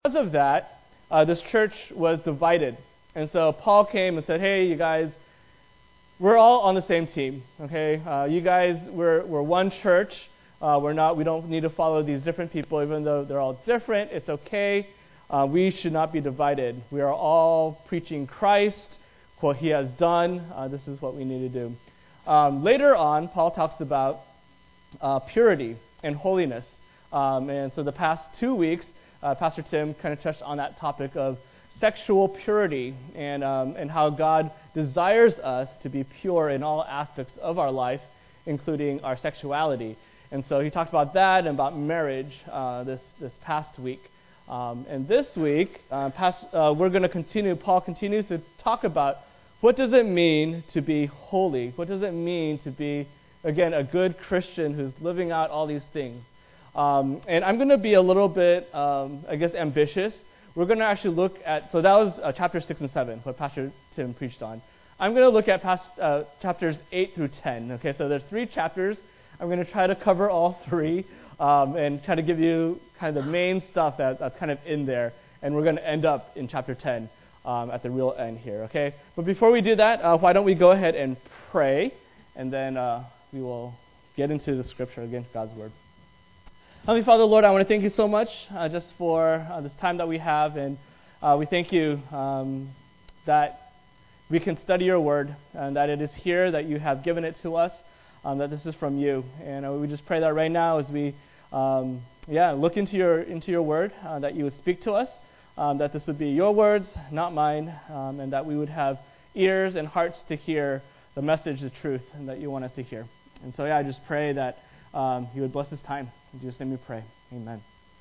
because of that, this church was divided. And so Paul came and said, hey, you guys, we're all on the same team, okay? You guys, we're one church. We don't need to follow these different people, even though they're all different. It's okay. We should not be divided. We are all preaching Christ, what he has done. This is what we need to do. Later on, Paul talks about purity and holiness. And so the past 2 weeks, Pastor Tim kind of touched on that topic of sexual purity and how God desires us to be pure in all aspects of our life, including our sexuality. And so he talked about that and about marriage this past week. And this week, we're going to continue. Paul continues to talk about what does it mean to be holy? What does it mean to be, again, a good Christian who's living out all these things? And I'm going to be a little bit, ambitious. We're going to actually look at, so that was chapter 6 and 7, what Pastor Tim preached on. I'm going to look at chapters 8 through 10. Okay, so there's 3 chapters. I'm going to try to cover all 3 and try to give you kind of the main stuff that's kind of in there. And we're going to end up in chapter 10 at the real end here, okay? But before we do that, why don't we go ahead and pray, and then we will get into the scripture again, God's word. Heavenly Father, Lord, I want to thank you so much just for this time that we have, and we thank you that we can study your word, and that it is here that you have given it to us, that this is from you. And we just pray that right now as we look into your word, that you would speak to us, that this would be your words, not mine, and that we would have ears and hearts to hear the message, the truth, and that you want us to hear. And so, I just pray that you would bless this time. In Jesus' name we pray. Amen.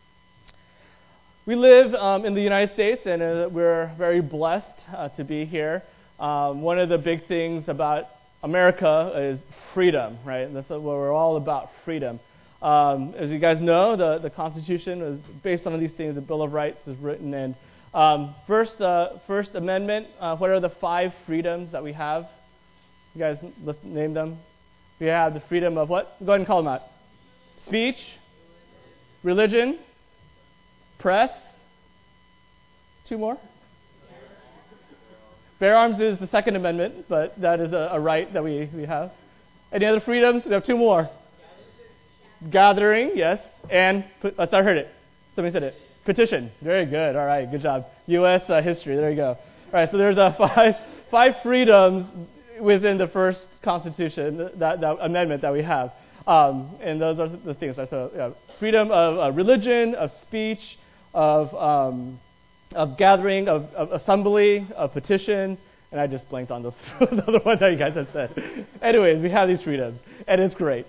We live in the United States, and we're very blessed to be here. One of the big things about America is freedom, right? That's what we're all about, freedom. As you guys know, the Constitution is based on these things. The Bill of Rights is written in. First Amendment, what are the 5 freedoms that we have? You guys, let's name them. We have the freedom of what? Go ahead and call them out. Speech, religion, press. 2 more. Bear arms is the Second Amendment, but that is a right that we have. Any other freedoms? We have 2 more. Gathering, yes. And, I heard it. Somebody said it. Petition. Very good. All right, good job. U.S. History. There you go. All right, so there's 5 freedoms within the first Constitution, that amendment that we have. And those are the things. So freedom of religion, of speech, of gathering, of assembly, of petition, and I just blanked on the other one that you guys had said. Anyways, we have these freedoms, and it's great.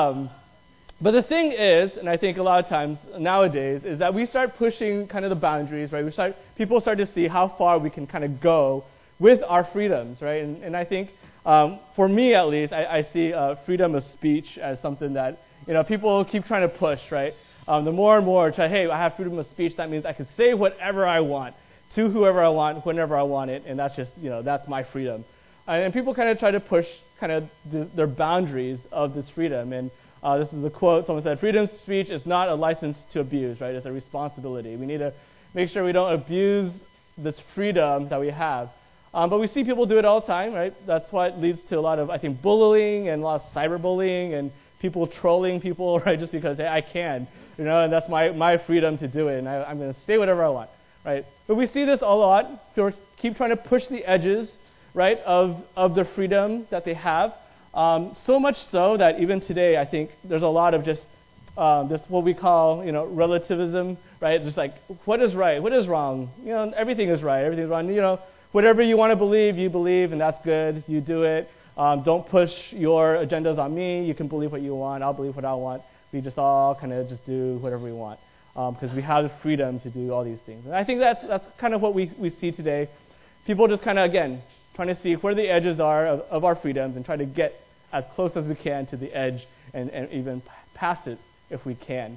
But the thing is, and I think a lot of times nowadays, is that we start pushing kind of the boundaries, right? People start to see how far we can kind of go with our freedoms, right? And I think, for me at least, I see freedom of speech as something that, people keep trying to push, right? The more and more, hey, I have freedom of speech, that means I can say whatever I want to whoever I want, whenever I want it, and that's just, that's my freedom. And people kind of try to push kind of their boundaries of this freedom. And this is a quote, someone said, freedom of speech is not a license to abuse, right? It's a responsibility. We need to make sure we don't abuse this freedom that we have. But we see people do it all the time, right? That's what leads to a lot of, I think, bullying and a lot of cyberbullying and people trolling people, right? Just because, hey, I can, and that's my freedom to do it, and I'm going to say whatever I want, right? But we see this a lot. People keep trying to push the edges, right, of the freedom that they have. So much so that even today, I think there's a lot of just this what we call, relativism, right? Just like, what is right? What is wrong? Everything is right. Everything's wrong. Whatever you want to believe, you believe, and that's good. You do it. Don't push your agendas on me. You can believe what you want. I'll believe what I want. We just all kind of just do whatever we want because we have the freedom to do all these things. And I think that's kind of what we see today. People just kind of, again, trying to see where the edges are of our freedoms and try to get as close as we can to the edge and even past it if we can.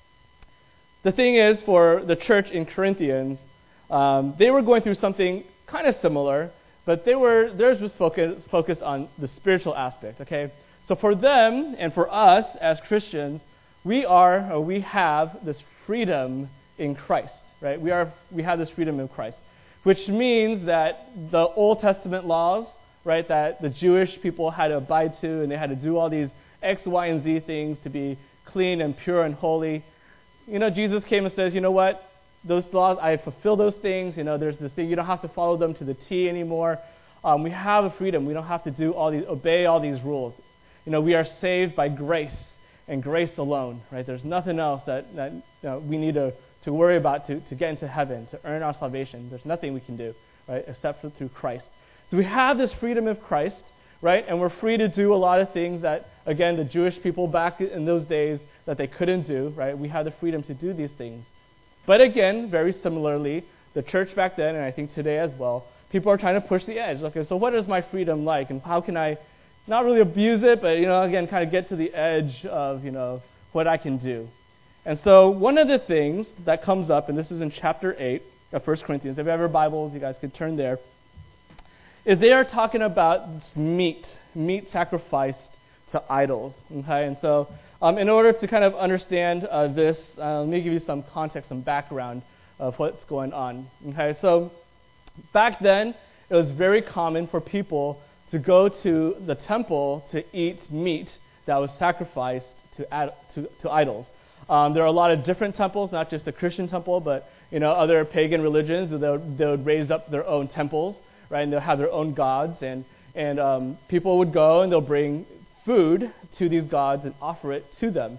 The thing is, for the church in Corinthians, they were going through something kind of similar, but theirs was focused on the spiritual aspect, okay? So for them and for us as Christians, we have this freedom in Christ, right? We have this freedom in Christ, which means that the Old Testament laws, right, that the Jewish people had to abide to, and they had to do all these X, Y, and Z things to be clean and pure and holy. Jesus came and says, you know what? Those laws, I fulfill those things. There's this thing, you don't have to follow them to the T anymore. We have a freedom. We don't have to obey all these rules. We are saved by grace and grace alone, right? There's nothing else that we need to worry about to get into heaven, to earn our salvation. There's nothing we can do, right, except through Christ. So we have this freedom of Christ, right? And we're free to do a lot of things that, again, the Jewish people back in those days that they couldn't do, right? We have the freedom to do these things. But again, very similarly, the church back then, and I think today as well, people are trying to push the edge. Okay, so what is my freedom like, and how can I not really abuse it, but, again, kind of get to the edge of, what I can do. And so one of the things that comes up, and this is in chapter 8 of 1 Corinthians, if you have your Bibles, you guys can turn there, is they are talking about this meat sacrificed to idols. Okay, and so in order to kind of understand this, let me give you some context, some background of what's going on. Okay, so back then, it was very common for people to go to the temple to eat meat that was sacrificed to idols. There are a lot of different temples, not just the Christian temple, but other pagan religions. They would raise up their own temples, right? And they'll have their own gods, and people would go and they'll bring food to these gods and offer it to them.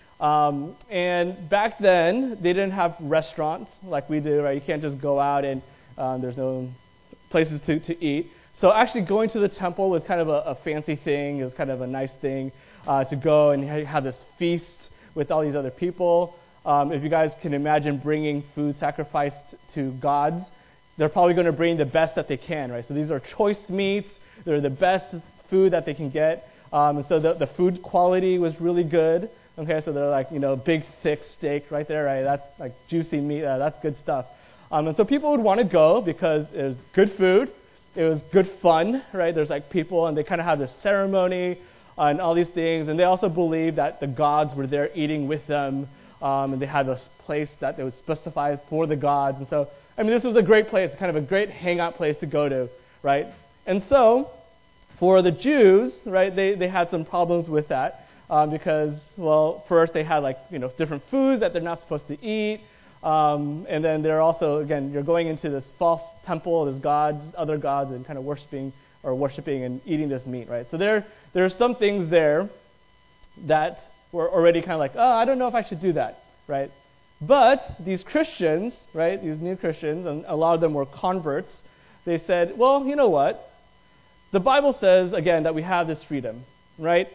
And back then, they didn't have restaurants like we do, right? You can't just go out and there's no places to eat. So actually going to the temple was kind of a fancy thing. It was kind of a nice thing to go and have this feast with all these other people. If you guys can imagine bringing food sacrificed to gods, they're probably going to bring the best that they can, right? So these are choice meats. They're the best food that they can get. And so the food quality was really good. Okay, so they're like, big, thick steak right there, right? That's like juicy meat. That's good stuff. And so people would want to go because it was good food. It was good fun, right? There's like people, and they kind of have this ceremony and all these things. And they also believed that the gods were there eating with them. And they had this place that they would specify for the gods. And so, this was a great place, kind of a great hangout place to go to, right? And so, for the Jews, right, they had some problems with that because, well, first they had different foods that they're not supposed to eat. And then they're also, again, you're going into this false temple, there's gods, other gods, and kind of worshiping and eating this meat, right? So there are some things there that were already kind of like, I don't know if I should do that, right? But these Christians, right, these new Christians, and a lot of them were converts, they said, well, you know what? The Bible says, again, that we have this freedom, right?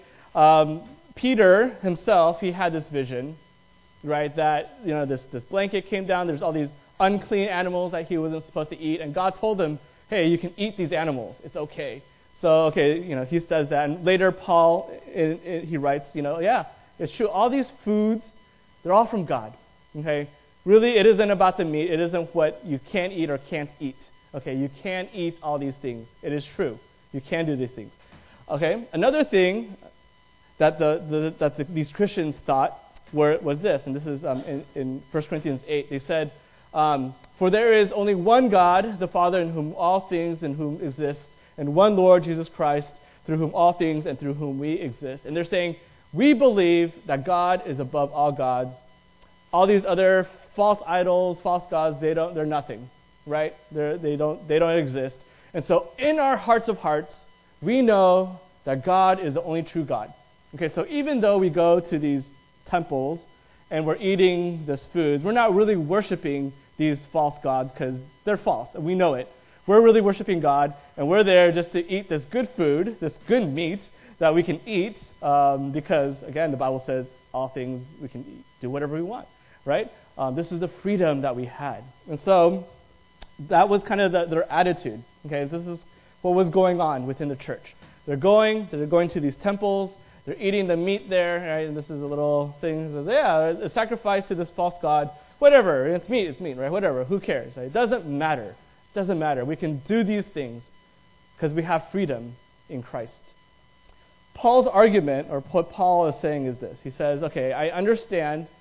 Peter himself, he had this vision, right, that, this blanket came down, there's all these unclean animals that he wasn't supposed to eat, and God told him, hey, you can eat these animals, it's okay. So, he says that, and later Paul, he writes, yeah, it's true, all these foods, they're all from God, okay? Really, it isn't about the meat, it isn't what you can eat or can't eat, okay? You can eat all these things, it is true, you can do these things, okay? Another thing that these Christians thought was this, and this is in 1 Corinthians 8. They said, for there is only one God, the Father, in whom all things and whom exist, and one Lord, Jesus Christ, through whom all things and through whom we exist. And they're saying, we believe that God is above all gods. All these other false idols, false gods, they're nothing, right? They don't exist. And so in our hearts of hearts, we know that God is the only true God. Okay, so even though we go to these temples and we're eating this food, we're not really worshiping these false gods because they're false, and we know it. We're really worshiping God, and we're there just to eat this good food, this good meat that we can eat because, again, the Bible says all things we can eat, do whatever we want, right? This is the freedom that we had. And so that was kind of their attitude. Okay, this is what was going on within the church. They're going to these temples, they're eating the meat there, right? And this is a little thing that says, yeah, it's sacrificed to this false god. Whatever, it's meat, right? Whatever, who cares? Right? It doesn't matter. It doesn't matter. We can do these things because we have freedom in Christ. Paul's argument, or what Paul is saying, is this. He says, okay, I understand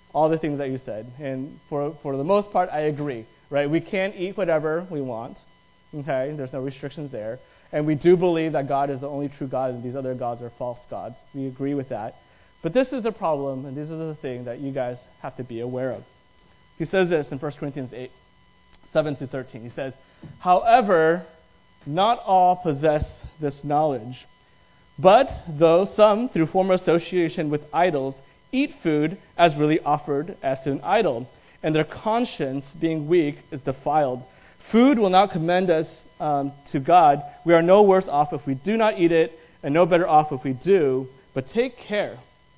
all the things that you said. And for the most part, I agree, right? We can eat whatever we want, okay? There's no restrictions there. And we do believe that God is the only true God and these other gods are false gods. We agree with that. But this is the problem, and these are the things that you guys have to be aware of. He says this in 1 Corinthians 8, 7-13. He says, however, not all possess this knowledge. But though some, through former association with idols, eat food as really offered as to an idol, and their conscience, being weak, is defiled. Food will not commend us to God. We are no worse off if we do not eat it, and no better off if we do. But take care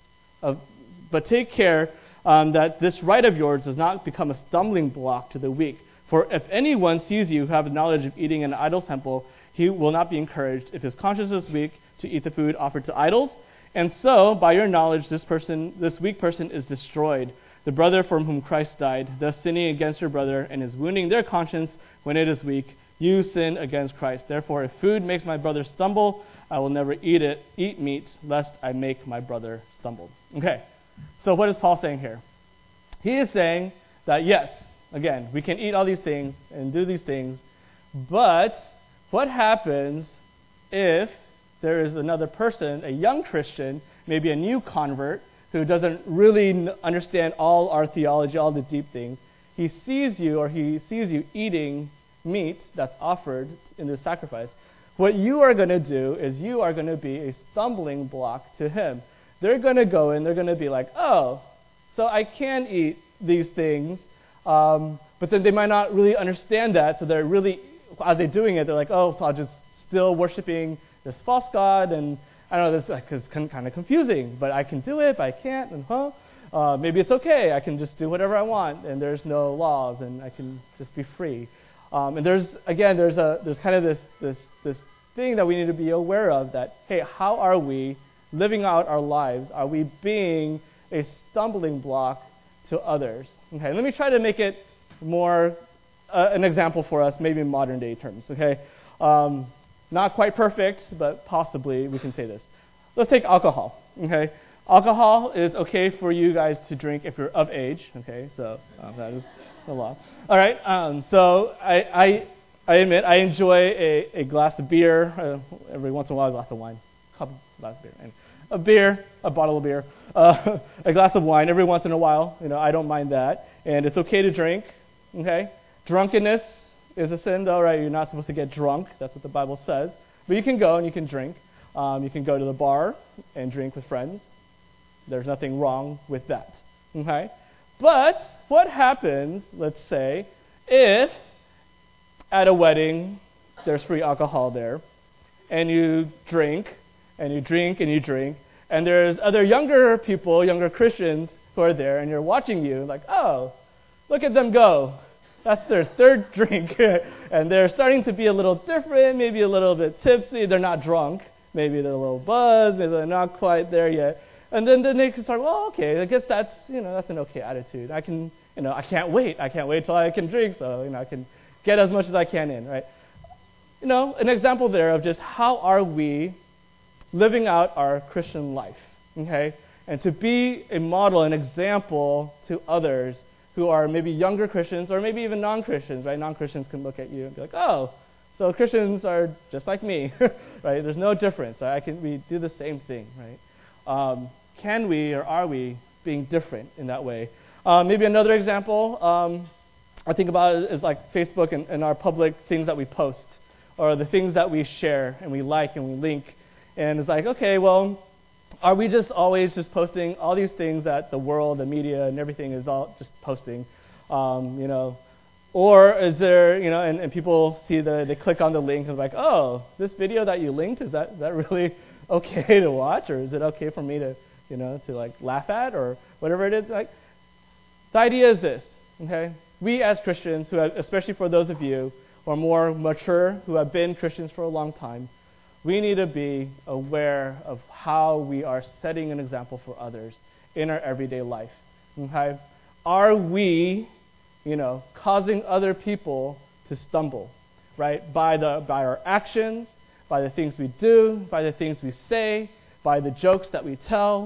that this right of yours does not become a stumbling block to the weak. For if anyone sees you who have knowledge of eating in an idol's temple, he will not be encouraged if his conscience is weak to eat the food offered to idols. And so, by your knowledge, this weak person is destroyed, the brother for whom Christ died, thus sinning against your brother and is wounding their conscience when it is weak. You sin against Christ. Therefore, if food makes my brother stumble, I will never eat meat, lest I make my brother stumble. Okay, so what is Paul saying here? He is saying that yes, again, we can eat all these things and do these things, but what happens if there is another person, a young Christian, maybe a new convert, who doesn't really understand all our theology, all the deep things? He sees you eating meat that's offered in this sacrifice. What you are going to do is you are going to be a stumbling block to him. They're going to go in, they're going to be like, oh, so I can eat these things, but then they might not really understand that, so they're really, as they're doing it, they're like, oh, so I'll just still worshiping this false god, and I don't know, this is kind of confusing, but I can do it, but I can't, and maybe it's okay, I can just do whatever I want, and there's no laws, and I can just be free. And there's kind of this thing that we need to be aware of, that, hey, how are we living out our lives? Are we being a stumbling block to others? Okay, let me try to make it more an example for us, maybe in modern day terms. Okay, not quite perfect, but possibly we can say this. Let's take alcohol. Okay, alcohol is okay for you guys to drink if you're of age. Okay, so that is the law. All right, so I admit I enjoy a glass of beer every once in a while, a glass of wine, glass of beer, and a bottle of beer, a glass of wine every once in a while. I don't mind that, and it's okay to drink. Okay, drunkenness is a sin, though, right? You're not supposed to get drunk. That's what the Bible says. But you can go and you can drink. You can go to the bar and drink with friends. There's nothing wrong with that. Okay? But what happens, let's say, if at a wedding there's free alcohol there, and you drink, and you drink, and you drink, and there's other younger people, younger Christians who are there, and you're watching you, like, oh, look at them go. That's their third drink, and they're starting to be a little different, maybe a little bit tipsy. They're not drunk. Maybe they're a little buzzed. Maybe they're not quite there yet. And then they can start, well, okay, I guess that's an okay attitude. I can't wait. I can't wait till I can drink, so I can get as much as I can in, right? An example there of just how are we living out our Christian life, okay? And to be a model, an example to others who are maybe younger Christians or maybe even non-Christians, right? Non-Christians can look at you and be like, oh, so Christians are just like me, right? There's no difference. We do the same thing, right? Can we or are we being different in that way? Maybe another example I think about is like Facebook and our public things that we post, or the things that we share and we like and we link. And it's like, okay, well, are we just always just posting all these things that the world, the media, and everything is all just posting? Or is there, and people see they click on the link and like, oh, this video that you linked, is that really okay to watch, or is it okay for me to, to like laugh at, or whatever it is? Like, the idea is this, okay? We as Christians, especially for those of you who are more mature, who have been Christians for a long time, we need to be aware of how we are setting an example for others in our everyday life. Okay? Are we, causing other people to stumble, right? By our actions, by the things we do, by the things we say, by the jokes that we tell.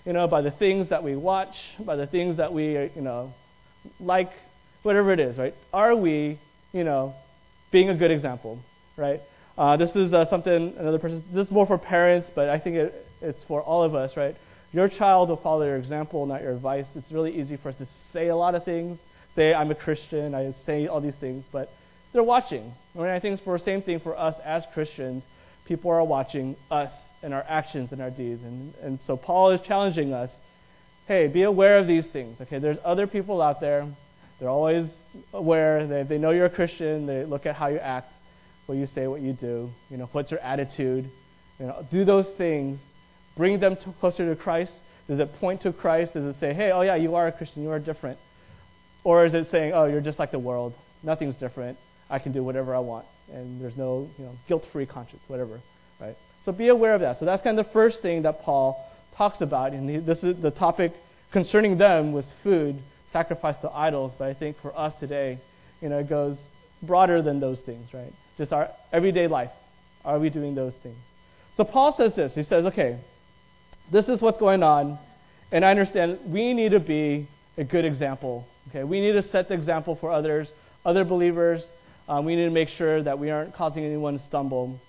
by the things that we watch, by the things that we, like, whatever it is, right? Are we, being a good example, right? This is something another person, this is more for parents, but I think it's for all of us, right? Your child will follow your example, not your advice. It's really easy for us to say a lot of things, say I'm a Christian, I say all these things, but they're watching. And I think it's the same thing for us as Christians. People are watching us and our actions and our deeds. And so Paul is challenging us, hey, be aware of these things. Okay, there's other people out there. They're always aware. They know you're a Christian. They look at how you act, what you say, what you do. What's your attitude. Do those things. Bring them closer to Christ. Does it point to Christ? Does it say, hey, oh yeah, you are a Christian. You are different. Or is it saying, oh, you're just like the world. Nothing's different. I can do whatever I want. And there's no guilt-free conscience, whatever. Right? So be aware of that. So that's kind of the first thing that Paul talks about. And this is the topic concerning them was food, sacrifice to idols. But I think for us today, it goes broader than those things, right? Just our everyday life. Are we doing those things? So Paul says this. He says, okay, this is what's going on. And I understand we need to be a good example. Okay, we need to set the example for others, other believers. We need to make sure that we aren't causing anyone to stumble.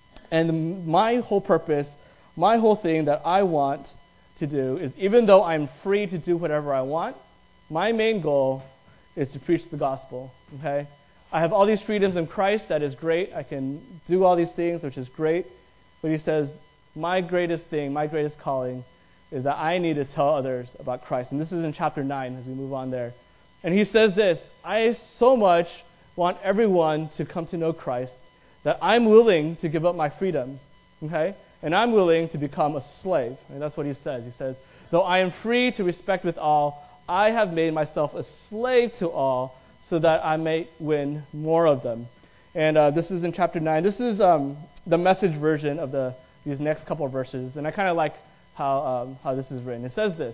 And my whole purpose, my whole thing that I want to do is, even though I'm free to do whatever I want, my main goal is to preach the gospel. Okay, I have all these freedoms in Christ. That is great. I can do all these things, which is great. But he says, my greatest thing, my greatest calling is that I need to tell others about Christ. And this is in chapter 9 as we move on there. And he says this, I so much want everyone to come to know Christ that I'm willing to give up my freedoms. Okay? And I'm willing to become a slave. And that's what he says. He says, though I am free to respect with all, I have made myself a slave to all so that I may win more of them. And this is in chapter 9. This is the Message version of these next couple of verses. And I kind of like how this is written. It says this,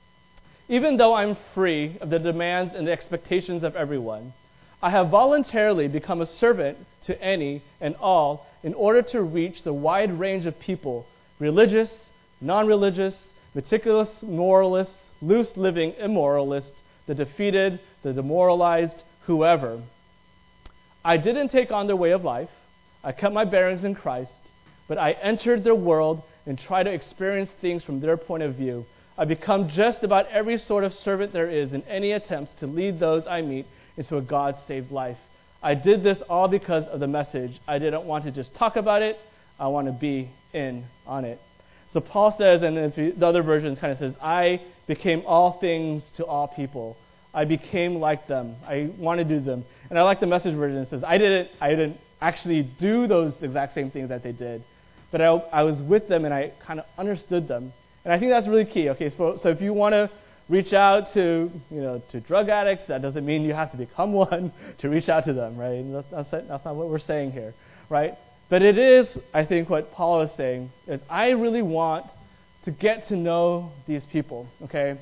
even though I'm free of the demands and the expectations of everyone, I have voluntarily become a servant to any and all in order to reach the wide range of people, religious, non-religious, meticulous moralists, loose-living immoralists, the defeated, the demoralized, whoever. I didn't take on their way of life. I kept my bearings in Christ, but I entered their world and tried to experience things from their point of view. I become just about every sort of servant there is in any attempts to lead those I meet into a God-saved life. I did this all because of the message. I didn't want to just talk about it. I want to be in on it. So Paul says, and the other versions kind of says, I became all things to all people. I became like them. I want to do them. And I like the Message version. It says, I didn't actually do those exact same things that they did, but I was with them and I kind of understood them. And I think that's really key. Okay, so if you want to reach out to drug addicts, that doesn't mean you have to become one to reach out to them, right? That's not what we're saying here, right? But it is, I think, what Paul is saying is I really want to get to know these people. Okay,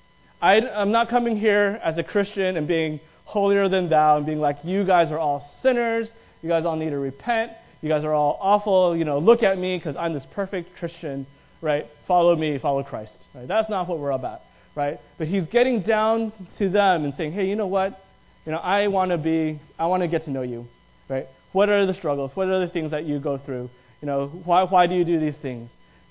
I'm not coming here as a Christian and being holier than thou and being like, you guys are all sinners, you guys all need to repent, you guys are all awful, look at me because I'm this perfect Christian, right? Follow me, follow Christ, right? That's not what we're about, right? But he's getting down to them and saying, hey, you know what? I want to get to know you, right? What are the struggles? What are the things that you go through? Why do you do these things?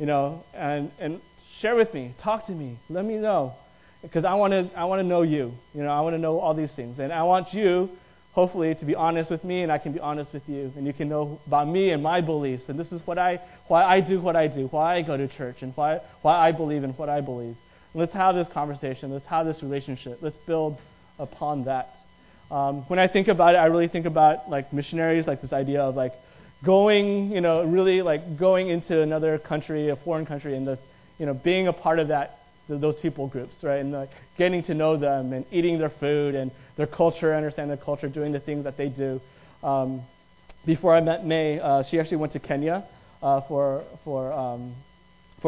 And share with me, talk to me, let me know. Because I want to know you. I want to know all these things. And I want you, hopefully, to be honest with me, and I can be honest with you. And you can know about me and my beliefs. And this is why I do what I do, why I go to church, and why I believe in what I believe. And let's have this conversation. Let's have this relationship. Let's build upon that. When I think about it, I really think about like missionaries, like this idea of like going, really like going into another country, a foreign country, and this, being a part of that. Those people groups, right? And getting to know them and eating their food and their culture, understand their culture, doing the things that they do. Before I met May, she actually went to Kenya for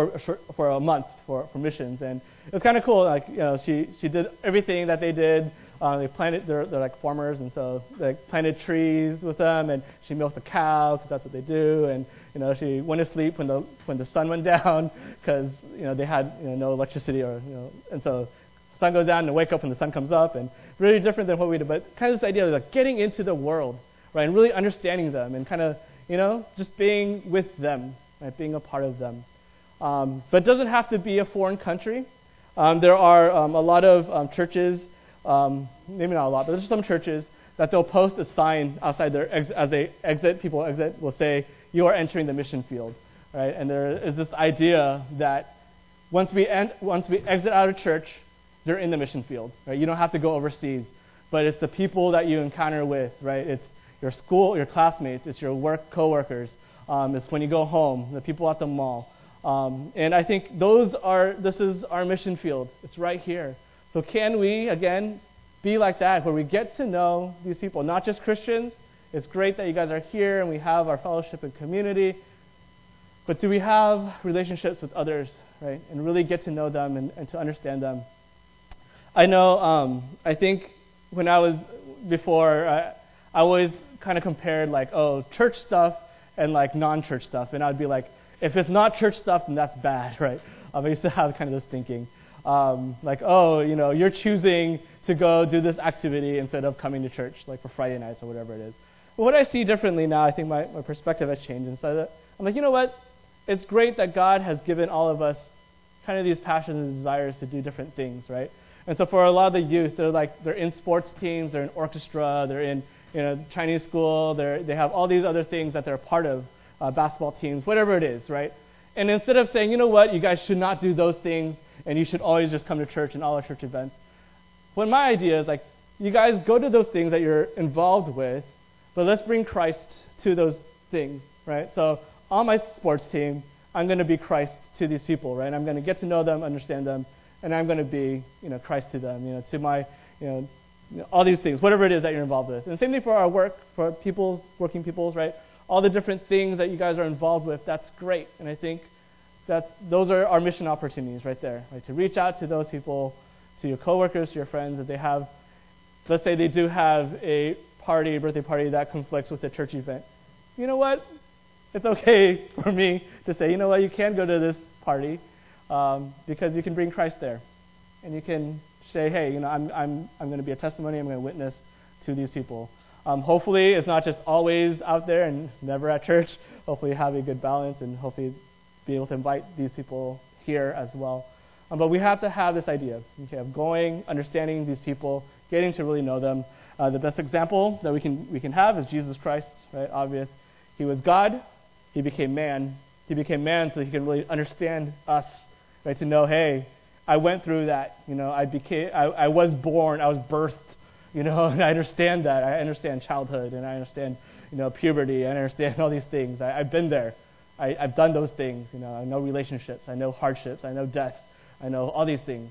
a month for missions, and it was kind of cool. Like she did everything that they did, They're like farmers, and so they planted trees with them, and she milked the cow because that's what they do, and she went to sleep when the sun went down because they had no electricity and so the sun goes down and they wake up when the sun comes up, and really different than what we do, but kind of this idea of like getting into the world, right, and really understanding them and kind of just being with them, right, being a part of them. But it doesn't have to be a foreign country. There are a lot of churches, maybe not a lot, but there's some churches that they'll post a sign outside their as they exit. People exit will say, "You are entering the mission field," right? And there is this idea that once we exit out of church, they're in the mission field, right? You don't have to go overseas, but it's the people that you encounter with, right? It's your school, your classmates, it's your work coworkers, it's when you go home, the people at the mall. And I think this is our mission field. It's right here. So can we, again, be like that, where we get to know these people, not just Christians. It's great that you guys are here and we have our fellowship and community, but do we have relationships with others, right? And really get to know them and to understand them. I know, I think when I was before, I always kind of compared church stuff and non-church stuff. And I'd be like, if it's not church stuff, then that's bad, right? I used to have kind of this thinking. You're choosing to go do this activity instead of coming to church, for Friday nights or whatever it is. But what I see differently now, I think my perspective has changed. And so I'm like, you know what? It's great that God has given all of us kind of these passions and desires to do different things, right? And so for a lot of the youth, they're in sports teams, they're in orchestra, they're in Chinese school, they have all these other things that they're a part of, basketball teams, whatever it is, right? And instead of saying, you know what, you guys should not do those things, and you should always just come to church and all our church events. What my idea is, you guys go to those things that you're involved with, but let's bring Christ to those things, right? So on my sports team, I'm going to be Christ to these people, right? I'm going to get to know them, understand them, and I'm going to be, Christ to them, to my, all these things, whatever it is that you're involved with. And same thing for our work, for working peoples, right? All the different things that you guys are involved with, that's great. And I think those are our mission opportunities right there, right? To reach out to those people, to your coworkers, to your friends, that they have, let's say they do have a birthday party that conflicts with the church event. You know what? It's okay for me to say, you know what, you can go to this party because you can bring Christ there. And you can say, hey, I'm going to be a testimony, I'm going to witness to these people. Hopefully it's not just always out there and never at church. Hopefully have a good balance and hopefully be able to invite these people here as well. But we have to have this idea, of going, understanding these people, getting to really know them. The best example that we can have is Jesus Christ, right? Obvious. He was God. He became man. He became man so he can really understand us, right? To know, hey, I went through that. I was born. I was birthed. And I understand that. I understand childhood, and I understand, puberty. I understand all these things. I've been there. I've done those things. I know relationships. I know hardships. I know death. I know all these things.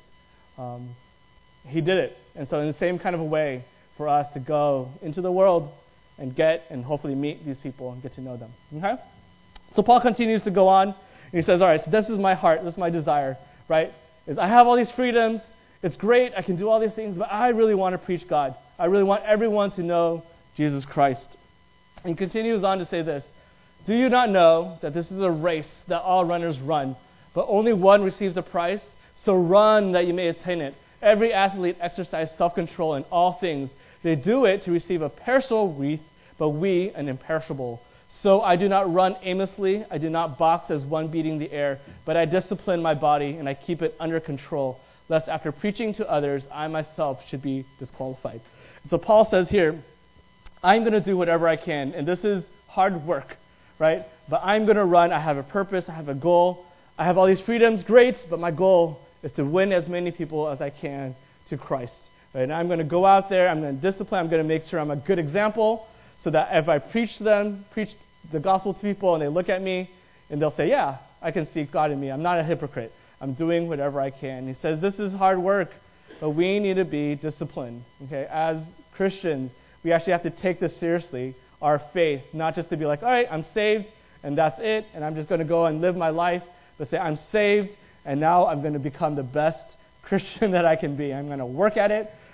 He did it. And so in the same kind of a way for us to go into the world and get and hopefully meet these people and get to know them. Okay? So Paul continues to go on. And he says, all right, so this is my heart. This is my desire, right? Is I have all these freedoms. It's great. I can do all these things, but I really want to preach God. I really want everyone to know Jesus Christ. And he continues on to say this. Do you not know that this is a race that all runners run, but only one receives the prize? So run that you may attain it. Every athlete exercises self-control in all things. They do it to receive a perishable wreath, but we an imperishable. So I do not run aimlessly. I do not box as one beating the air, but I discipline my body and I keep it under control, lest after preaching to others, I myself should be disqualified. So Paul says here, I'm going to do whatever I can, and this is hard work, right? But I'm going to run. I have a purpose. I have a goal. I have all these freedoms. Great, but my goal is to win as many people as I can to Christ. Right? And I'm going to go out there. I'm going to discipline. I'm going to make sure I'm a good example so that if I preach the gospel to people and they look at me and they'll say, yeah, I can see God in me. I'm not a hypocrite. I'm doing whatever I can. He says this is hard work, but we need to be disciplined. Okay? As Christians, we actually have to take this seriously, our faith, not just to be like, all right, I'm saved and that's it, and I'm just going to go and live my life, but say I'm saved and now I'm going to become the best Christian that I can be. I'm going to work at it.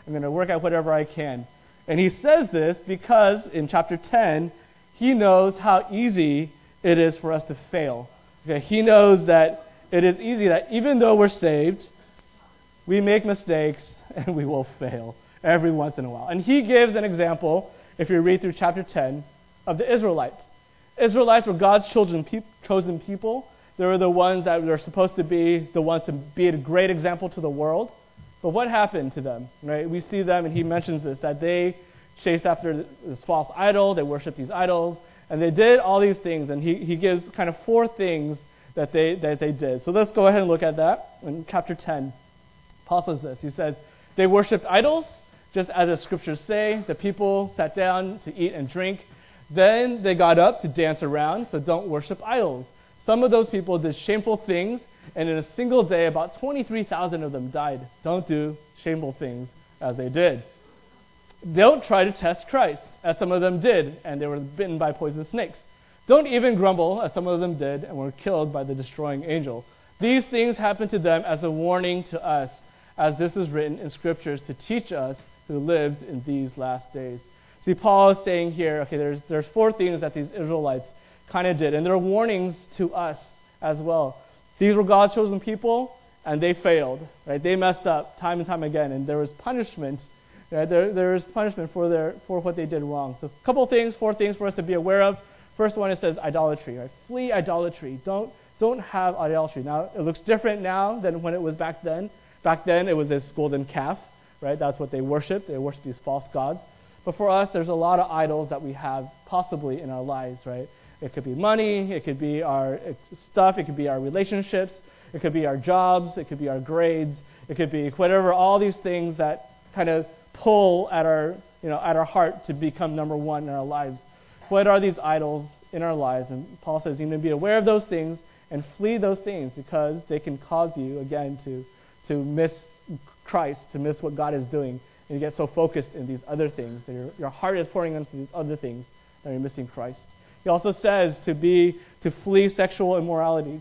I'm going to work at whatever I can. And he says this because in chapter 10, he knows how easy it is for us to fail. Okay, he knows that it is easy that even though we're saved, we make mistakes and we will fail every once in a while. And he gives an example, if you read through chapter 10, of the Israelites. Israelites were God's chosen people. They were the ones that were supposed to be the ones to be a great example to the world. But what happened to them? Right? We see them, and he mentions this, that they chased after this false idol. They worshiped these idols, and they did all these things. And he gives kind of 4 things that they did. So let's go ahead and look at that. In chapter 10, Paul says this. He says, they worshipped idols, just as the scriptures say. The people sat down to eat and drink. Then they got up to dance around, so don't worship idols. Some of those people did shameful things, and in a single day, about 23,000 of them died. Don't do shameful things as they did. Don't try to test Christ, as some of them did, and they were bitten by poisonous snakes. Don't even grumble, as some of them did, and were killed by the destroying angel. These things happened to them as a warning to us, as this is written in scriptures to teach us who lived in these last days. See, Paul is saying here, okay, there's 4 things that these Israelites kind of did, and they're warnings to us as well. These were God's chosen people, and they failed. Right? They messed up time and time again, and there was punishment. Right? There was punishment for what they did wrong. So, a couple things, 4 things for us to be aware of. First one, it says idolatry. Right? Flee idolatry. Don't have idolatry. Now, it looks different now than when it was back then. Back then, it was this golden calf. Right? That's what they worshipped. They worshipped these false gods. But for us, there's a lot of idols that we have possibly in our lives, right? It could be money, it could be our stuff, it could be our relationships, it could be our jobs, it could be our grades, it could be whatever, all these things that kind of pull at our heart to become number one in our lives. What are these idols in our lives? And Paul says you need to be aware of those things and flee those things because they can cause you, again, to miss Christ, to miss what God is doing. And you get so focused in these other things that your heart is pouring into these other things that you're missing Christ. He also says to flee sexual immorality,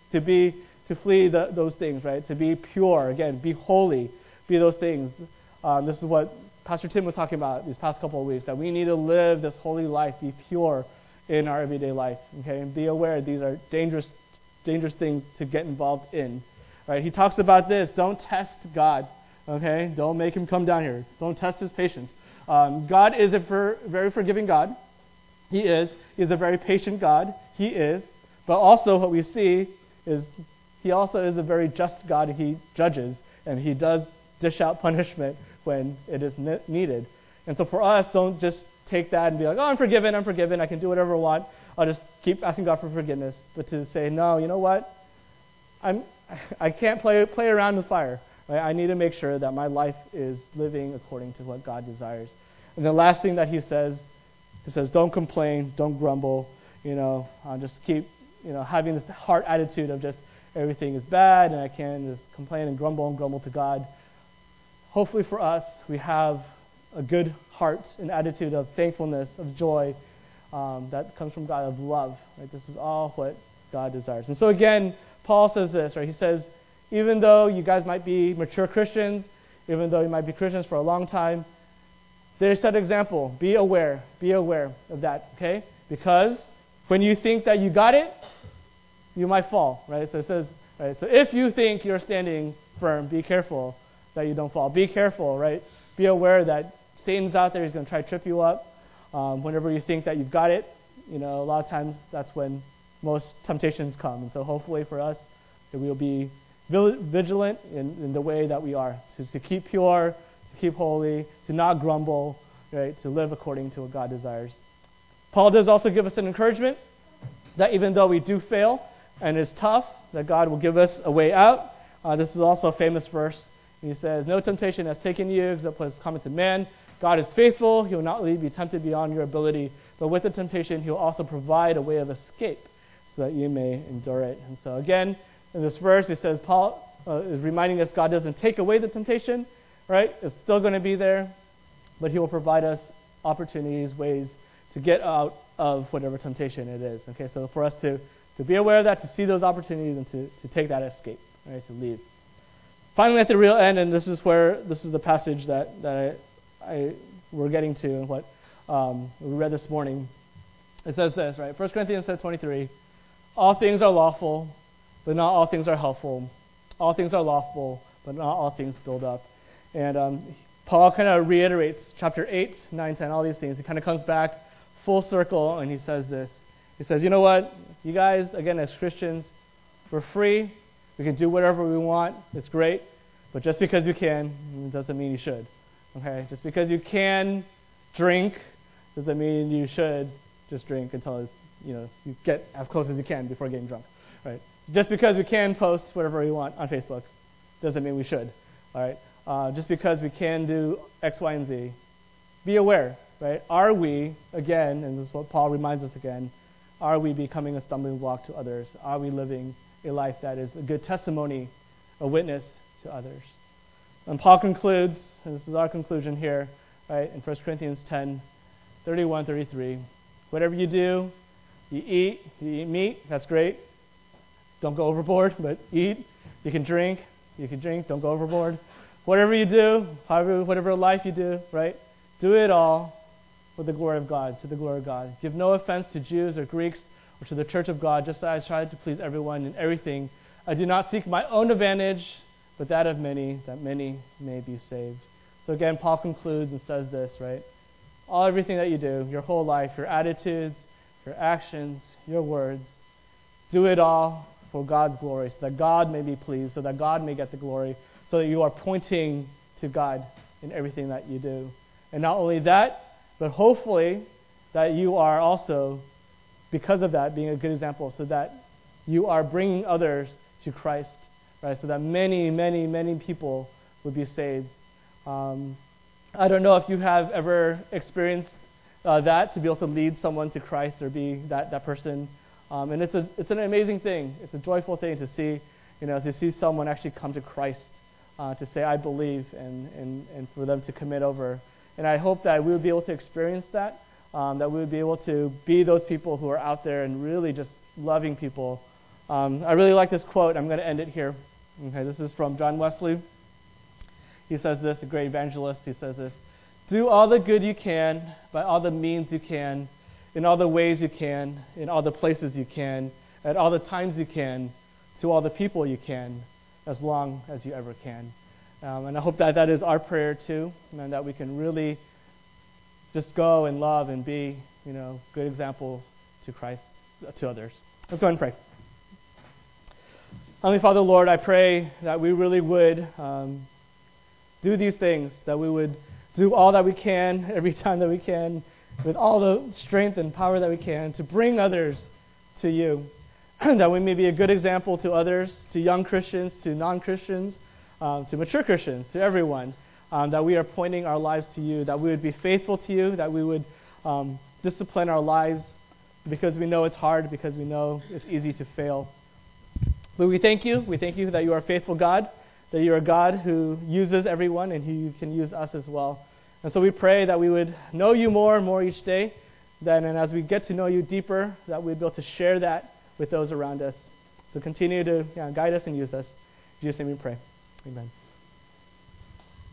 to flee those things, right? To be pure, again, be holy, be those things. This is what Pastor Tim was talking about these past couple of weeks, that we need to live this holy life, be pure in our everyday life. Okay, and be aware these are dangerous things to get involved in. Right? He talks about this. Don't test God. Okay, don't make him come down here. Don't test his patience. God is a very forgiving God. He is. He's a very patient God. He is. But also what we see is he also is a very just God. He judges, and he does dish out punishment when it is needed. And so for us, don't just take that and be like, oh, I'm forgiven, I can do whatever I want. I'll just keep asking God for forgiveness. But to say, no, you know what? I can't play around with fire. Right? I need to make sure that my life is living according to what God desires. And the last thing that he says, don't complain, don't grumble. Just keep, having this heart attitude of just everything is bad and I can't just complain and grumble to God. Hopefully for us, we have a good heart, an attitude of thankfulness, of joy that comes from God, of love. Right? This is all what God desires. And so again, Paul says this, right? He says, even though you guys might be mature Christians, even though you might be Christians for a long time, they set an example. Be aware of that, okay? Because when you think that you got it, you might fall, right? So it says, right? So if you think you're standing firm, be careful that you don't fall. Be careful, right? Be aware that Satan's out there. He's going to try to trip you up. Whenever you think that you've got it, a lot of times that's when most temptations come. And so hopefully for us, that we'll be vigilant in the way that we are, to keep pure, to keep holy, to not grumble, right? To live according to what God desires. Paul does also give us an encouragement that even though we do fail and it's tough, that God will give us a way out. This is also a famous verse. He says, no temptation has taken you except what is common to man. God is faithful. He will not let you be tempted beyond your ability. But with the temptation, he will also provide a way of escape so that you may endure it. And so again, in this verse, it says Paul is reminding us God doesn't take away the temptation, right? It's still going to be there, but he will provide us opportunities, ways to get out of whatever temptation it is. Okay, so for us to be aware of that, to see those opportunities, and to take that escape, right? To leave. finally, at the real end, and this is the passage that we're getting to, and what we read this morning. It says this, right? 1 Corinthians 23, all things are lawful, but not all things are helpful. All things are lawful, but not all things build up. And Paul kind of reiterates chapter 8, 9, 10, all these things. He kind of comes back full circle, and he says this. He says, you know what? You guys, again, as Christians, we're free. We can do whatever we want. It's great. But just because you can doesn't mean you should. Okay? Just because you can drink doesn't mean you should just drink until you get as close as you can before getting drunk. Right? Just because we can post whatever we want on Facebook doesn't mean we should. All right? Just because we can do X, Y, and Z, be aware. Right? Are we, again, and this is what Paul reminds us again, are we becoming a stumbling block to others? Are we living a life that is a good testimony, a witness to others? And Paul concludes, and this is our conclusion here, right, in 1 Corinthians 10, 31, 33. Whatever you do, you eat meat, that's great. Don't go overboard, but eat. You can drink, don't go overboard. Whatever you do, whatever life you do, right, do it all for the glory of God, to the glory of God. Give no offense to Jews or Greeks or to the church of God, just as I try to please everyone in everything. I do not seek my own advantage, but that of many, that many may be saved. So again, Paul concludes and says this, right? Everything that you do, your whole life, your attitudes, your actions, your words, do it all for God's glory, so that God may be pleased, so that God may get the glory, so that you are pointing to God in everything that you do. And not only that, but hopefully that you are also, because of that, being a good example, so that you are bringing others to Christ, right? So that many, many, many people would be saved. I don't know if you have ever experienced that, to be able to lead someone to Christ or be that person. And it's an amazing thing. It's a joyful thing to see, to see someone actually come to Christ, to say, I believe, and for them to commit over. And I hope that we would be able to experience that, that we would be able to be those people who are out there and really just loving people. I really like this quote. I'm going to end it here. Okay, this is from John Wesley. He says this, a great evangelist. He says this: do all the good you can, by all the means you can, in all the ways you can, in all the places you can, at all the times you can, to all the people you can, as long as you ever can. And I hope that is our prayer too, and that we can really just go and love and be, good examples to Christ, to others. Let's go ahead and pray. Heavenly Father, Lord, I pray that we really would do these things, that we would do all that we can every time that we can, with all the strength and power that we can, to bring others to you, that we may be a good example to others, to young Christians, to non-Christians, to mature Christians, to everyone, that we are pointing our lives to you, that we would be faithful to you, that we would discipline our lives, because we know it's hard, because we know it's easy to fail. But we thank you. We thank you that you are a faithful God, that you are a God who uses everyone and who can use us as well. And so we pray that we would know you more and more each day, and as we get to know you deeper, that we'd be able to share that with those around us. So continue to guide us and use us. In Jesus' name we pray. Amen.